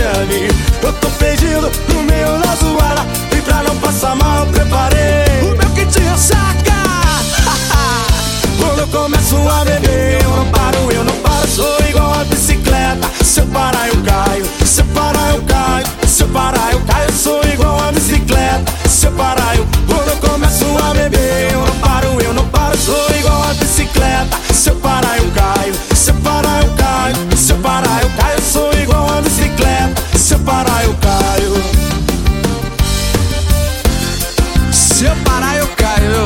chame. Eu tô perdido no meio da zoada e pra não passar mal eu preparei o meu kit ressaca. Quando eu começo a beber, eu não paro, sou igual a bicicleta. Se eu parar eu caio, se eu parar eu caio, se eu parar eu caio, sou igual a bicicleta. Se eu parar eu, quando eu começo a beber, eu não paro, sou igual a bicicleta. Se eu parar eu caio, se eu parar eu caio, se eu parar eu caio, sou igual a bicicleta. Se eu parar eu caio, se eu parar eu caio.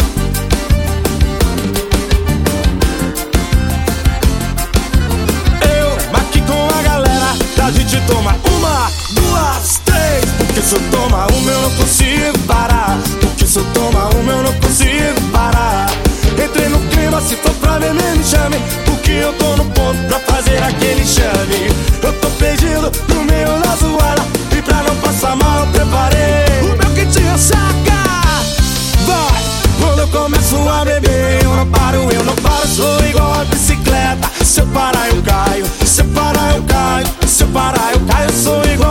a gente toma uma, duas, três. Porque se eu tomar uma eu não consigo parar. Porque se eu tomar uma eu não consigo parar. Entrei no clima, se for pra beber me chame. Porque eu tô no ponto pra fazer aquele chame. Eu tô perdido no meio da zoada e pra não passar mal eu preparei o meu kit ressaca. Vai! Quando eu começo a beber, eu não paro, sou igual a bicicleta. Se eu parar eu caio, se eu parar eu caio, se eu parar eu caio, sou igual